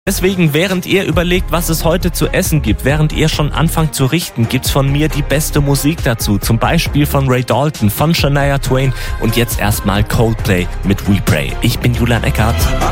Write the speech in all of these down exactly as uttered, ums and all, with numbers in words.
Deswegen, während ihr überlegt, was es heute zu essen gibt, während ihr schon anfangt zu richten, gibt's von mir die beste Musik dazu. Zum Beispiel von Ray Dalton, von Shania Twain und jetzt erstmal Coldplay mit We Pray. Ich bin Julian Eckart.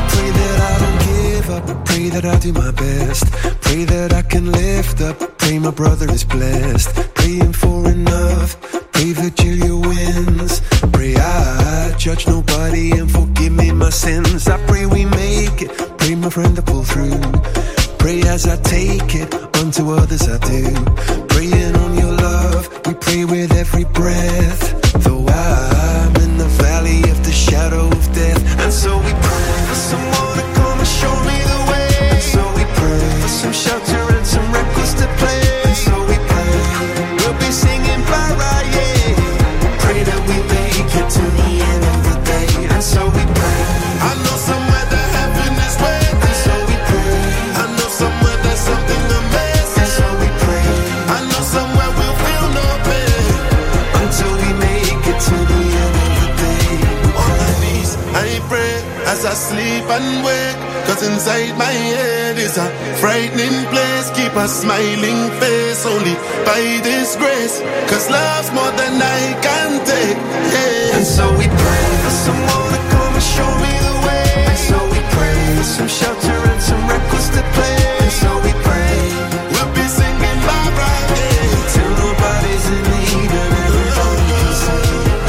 Pray that I do my best. Pray that I can lift up. Pray my brother is blessed. Praying for enough. Pray Virgilia wins. Pray I judge nobody and forgive me my sins. I pray we make it. Pray my friend to pull through. Pray as I take it. Unto others I do. Praying on your love. We pray with every breath. Though I'm in the valley of the shadow of death. And so we pray for someone to come and show me the way. And so we pray for some shelter and some records to play. And so we pray we'll be singing para, yeah. Pray that we make it to the end of the day. And so we pray. I know somewhere that heaven is waiting. And so we pray. I know somewhere there's something amazing. And so we pray. I know somewhere we'll feel no pain until we make it to the end of the day. On my knees, I pray as I sleep and wake. Cause inside my head is a frightening place. Keep a smiling face only by this grace. Cause love's more than I can take, yeah. And so we pray for someone to come and show me the way. And so we pray for some shelter and some records to play. And so we pray we'll be singing bye bye, yeah. Till nobody's in need and everybody can sing.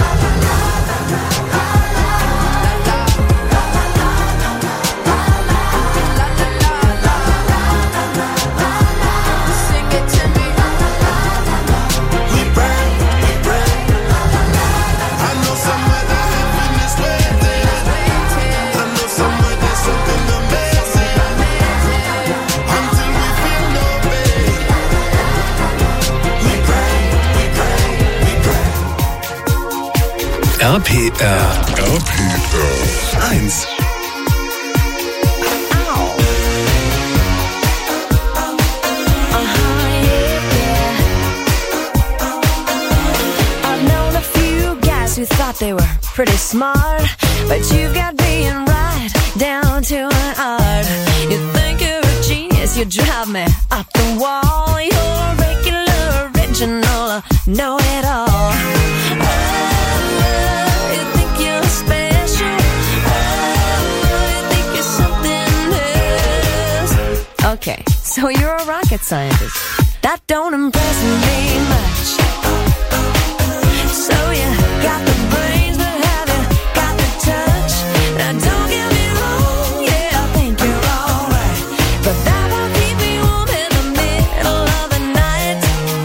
R P R. R P R eins. Who thought they were pretty smart, but you've got being right down to an art. You think you're a genius, you drive me up the wall. You're a regular, original, know-it-all. Oh, you think you're special. Oh, you think you're something else. Okay, so you're a rocket scientist. That don't impress me much. So you got the brains, but have you got the touch? Now don't get me wrong, yeah, I think you're alright, but that won't keep me warm in the middle of the night.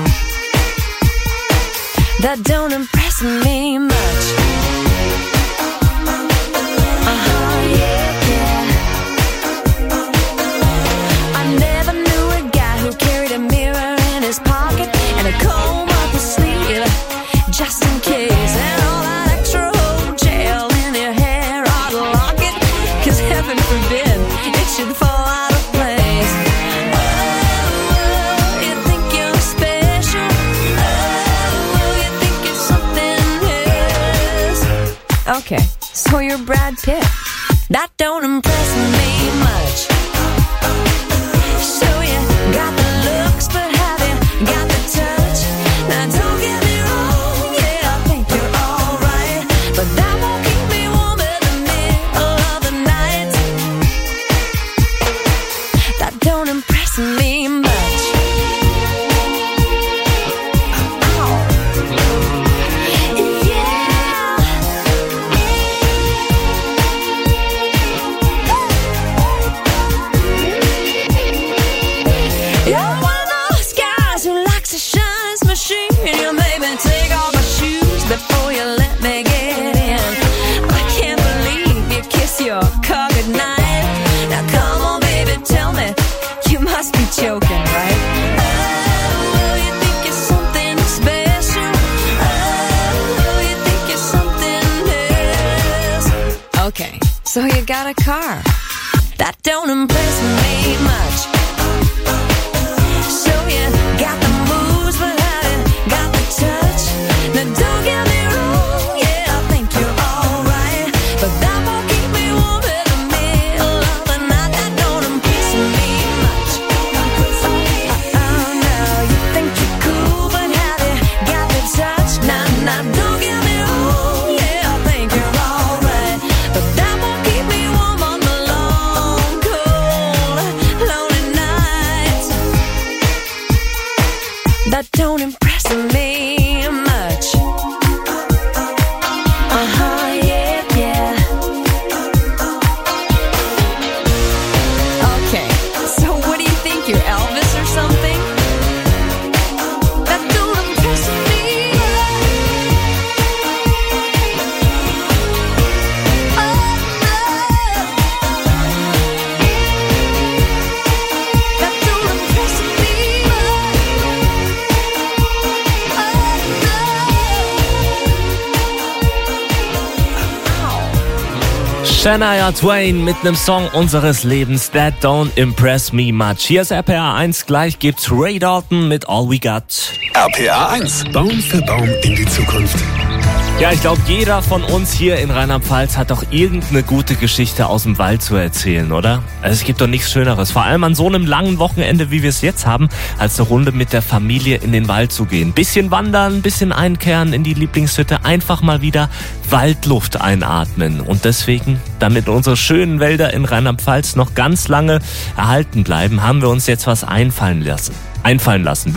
That don't impress me much. Uh-huh, yeah, yeah. I never knew a guy who carried a mirror in his pocket and a comb up his sleeve, just in case, and all that extra old gel in your hair ought to lock it, cause heaven forbid it should fall out of place. Oh, you think you're special. Oh, you think you're something else. Okay, so you're Brad Pitt. That don't impress me much. So you got the looks, but have you got the touch? Now don't get me wrong, yeah, I think you're alright, but that won't keep me warm in the middle of the night. That don't impress me much. You're one of those guys who likes to shine his machine. You made me take off my shoes before you let me get in. I can't believe you kiss your car goodnight. Now come on, baby, tell me, you must be joking, right? Oh, you think you're something special. Oh, you think you're something else. Okay, so you got a car. That don't impress me much. So you got the moves, but have you got the touch? Now don't get me wrong, yeah, I think you're alright, but that won't keep me warm in the middle of the night. That don't impress me don't impress me much. Uh-huh, yeah, yeah. Okay, so what do you think, you're Elvis or something? That don't impress me. Oh, no. That don't impress me. Shania Twain mit einem Song unseres Lebens, That Don't Impress Me Much. Hier ist R P R eins, gleich gibt's Ray Dalton mit All We Got. R P R eins. Baum für Baum in die Zukunft. Ja, ich glaube, jeder von uns hier in Rheinland-Pfalz hat doch irgendeine gute Geschichte aus dem Wald zu erzählen, oder? Also es gibt doch nichts Schöneres, vor allem an so einem langen Wochenende, wie wir es jetzt haben, als eine Runde mit der Familie in den Wald zu gehen. Bisschen wandern, bisschen einkehren in die Lieblingshütte, einfach mal wieder Waldluft einatmen. Und deswegen, damit unsere schönen Wälder in Rheinland-Pfalz noch ganz lange erhalten bleiben, haben wir uns jetzt was einfallen lassen. Einfallen lassen.